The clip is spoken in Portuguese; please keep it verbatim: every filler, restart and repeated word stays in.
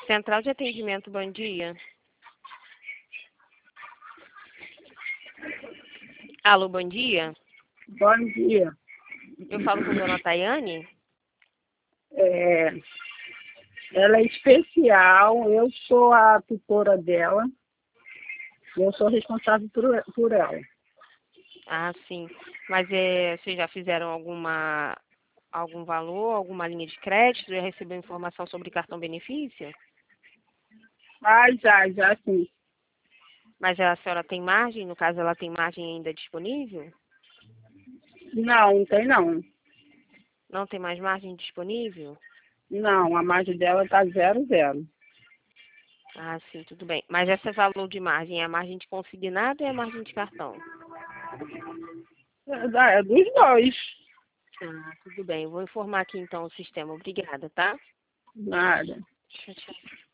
Central de atendimento, bom dia. Alô, bom dia. Bom dia. Eu falo com a dona Tayane? É, ela é especial, eu sou a tutora dela, eu sou responsável por, por ela. Ah, sim. Mas é, vocês já fizeram alguma, algum valor, alguma linha de crédito? Já recebeu informação sobre cartão benefício? Ah, já, já sim. Mas a senhora tem margem? No caso, ela tem margem ainda disponível? Não, não tem não. Não tem mais margem disponível? Não, a margem dela está zero, zero. Ah, sim, tudo bem. Mas esse valor de margem é a margem de consignado ou é a margem de cartão? É, da- é dos dois. Ah, tudo bem. Eu vou informar aqui então o sistema. Obrigada, tá? Nada. Tchau, tchau.